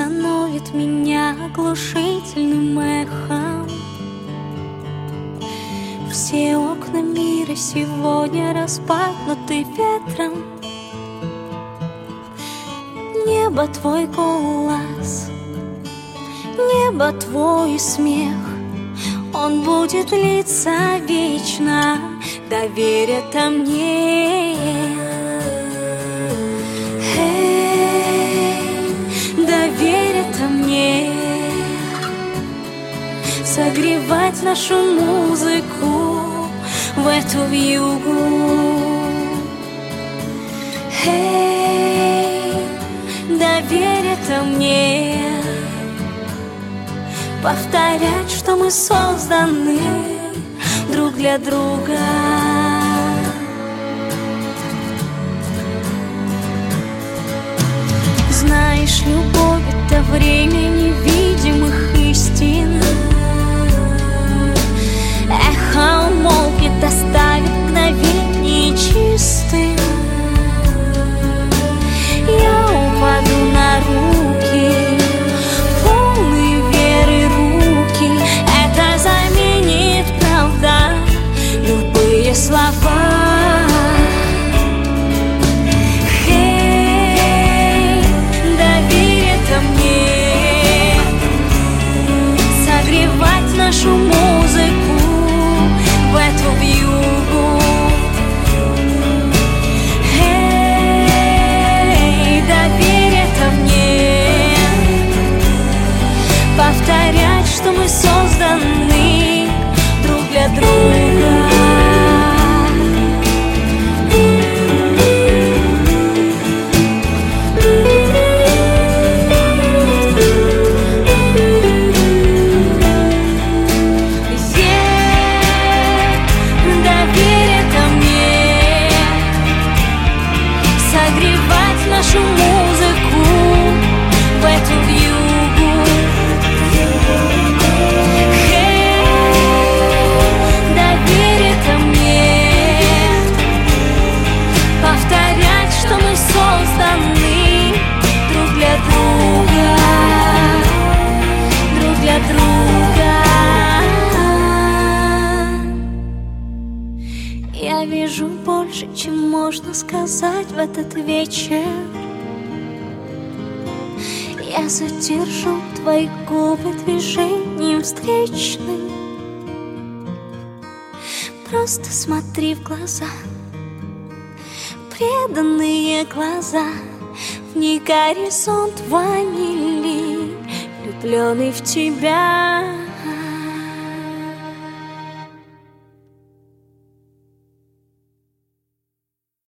остановит меня оглушительным эхом. Все окна мира сегодня распахнуты ветром. Небо, твой голос, небо, твой смех, он будет длиться вечно. Доверь это мне. Доверь это мне. Согревать нашу музыку в эту вьюгу. Доверь это мне. Повторять, что мы созданы друг для друга. Знаешь, любовь — это время невидимых истин. Эхо умолкнет, оставит мгновение чистым. Я упаду на руки, полные веры руки. Это заменит, правда, любые слова. Нашу музыку в эту вьюгу. Доверь это мне. Повторять, что мы созданы друг для друга. Нашу музыку в эту вьюгу. Доверь это мне. Повторять, что мы созданы друг для друга. Друг для друга. Я вижу больше, чем можно сказать в этот вечер. Я задержу твои губы движением встречным. Просто смотри в глаза, преданные глаза. В них горизонт ванили, влюбленный в тебя.